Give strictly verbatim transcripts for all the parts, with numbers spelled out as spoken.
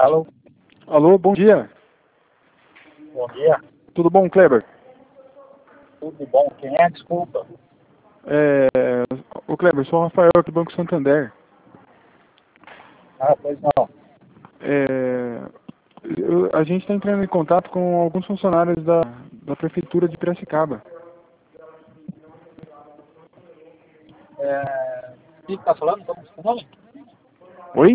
Alô, Alô, bom dia. bom dia. Tudo bom, Kleber? Tudo bom? Quem é? Desculpa. É, o Kleber, sou o Rafael aqui do Banco Santander. Ah, pois não. É, eu- a gente está entrando em contato com alguns funcionários da, da Prefeitura de Piracicaba. É... Quem está falando? Como é o nome? Oi?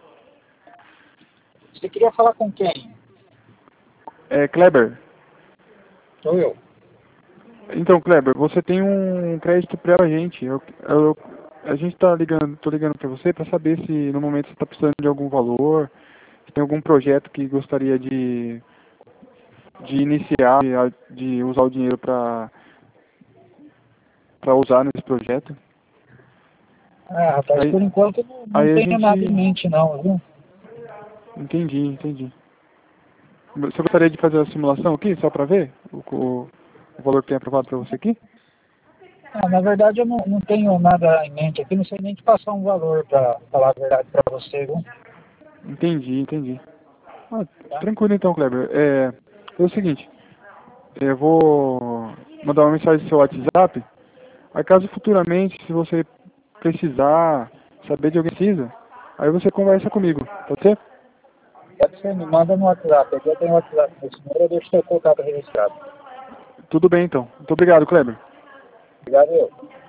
Você queria falar com quem? É, Kleber. Sou eu. Então, Kleber, você tem um crédito pré-agente. Eu, eu, a gente está ligando, tô ligando para você para saber se no momento você está precisando de algum valor, se tem algum projeto que gostaria de, de iniciar, de, de usar o dinheiro para para usar nesse projeto. Ah, rapaz, Aí, por enquanto eu não, não aí a tenho nada em gente. mente não, viu? Entendi, entendi. Você gostaria de fazer a simulação aqui, só para ver o, o, o valor que tem aprovado para você aqui? Ah, na verdade eu não, não tenho nada em mente aqui, não sei nem te passar um valor para falar a verdade para você, viu? Entendi, entendi. Ah, Tá? tranquilo então, Kleber. É, é o seguinte, eu vou mandar uma mensagem no seu WhatsApp. Aí caso futuramente, se você precisar saber de alguém que precisa, aí você conversa comigo, pode ser? Pode ser, me manda no WhatsApp. Aqui eu tenho WhatsApp nesse número, eu deixo seu contato registrado. Tudo bem então. Muito obrigado, Kleber. Obrigado, eu.